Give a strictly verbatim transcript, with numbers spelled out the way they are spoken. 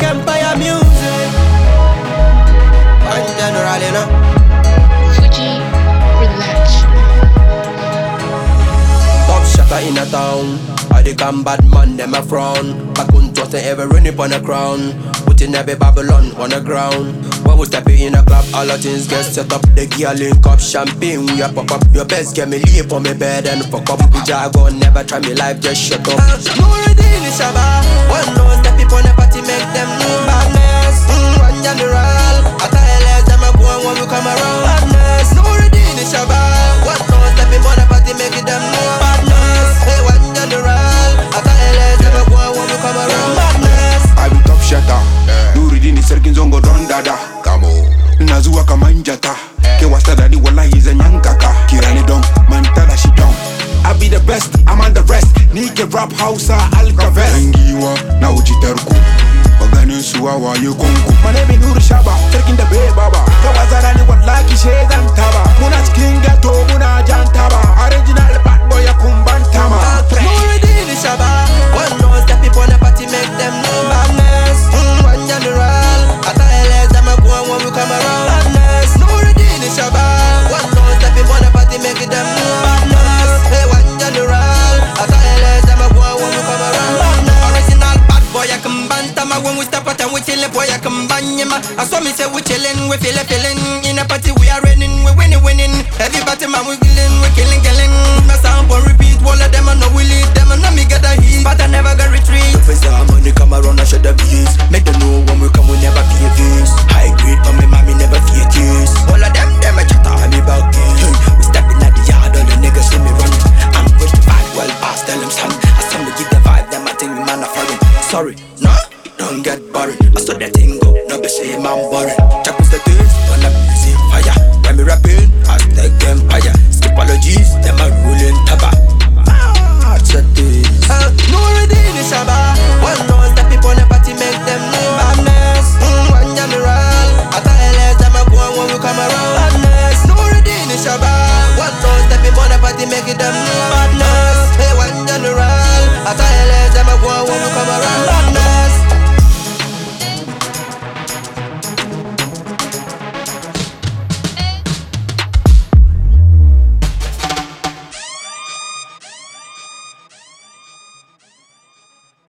Empire music. In general, you know. Fuji Relax. Top shatter in a town. I the come bad man, them a frown. Back on trust and ever run up on the crown. Putting every Babylon on the ground. When we step in a club, all the things get set up. The gear link up, champagne, we a pop up. Your best get me leave on me bed and fuck up. The jargon, never try me life, just shut up. No redeem the Shabba. One no step up on the party, make them know badness. Mm, one general. I tell you, them a go on when we come around. Badness. No redeem the Shabba. One no step up on the party, make them know badness. Hey, one general. I tell you, them a go on when we come around. Badness. I be top shatter. Nuridini Serkin Zongo Don Dada. Nazua kamanjata. Ke wastada di wallahi za nyankaka. Kirani dong, mantala she dong. I be the best, I'm on the rest. Nike rap hausa alkaves. Engiwa na ujiterku. Wagani suwa wa yukunku. Manemi Nuru Shaba, Serkin the Bay Baba. Ke wazarani wallahi shezan taba. Muna skin gato, muna jantaba. Original bad boy ya kumbantama. Nuridini Shabba. One no step up on the party, make them know badness. Mm, one general. I tell you, them a go on when we come around. Badness. Nuridini Shabba. One no step up on the party, make them know badness. Hey, one general. I tell you, them a go on when we come around. Badness. Original bad boy, I come bantama. When we step out and we chillin', boy, I come banyama. I saw me say we chillin', we feelin', feelin'. In a party we are winning, we winning, winning. Everybody man we killing, we killing, killing. My sound on repeat, all of them I know we lead them. I know me get a heat, but I never get retreat. If it's our money come around, I should have beats. Make them know when we come, we never pay this. High grade, but me mommy never fear this. All of them, them a chatter on me about this. We stepping at the yard, all the niggas see me run. I'm with the vibe, well past, tell them son. I saw me give the vibe, them I think we man are foreign. Sorry, no, don't get boring. I saw that thing go, no be say man boring.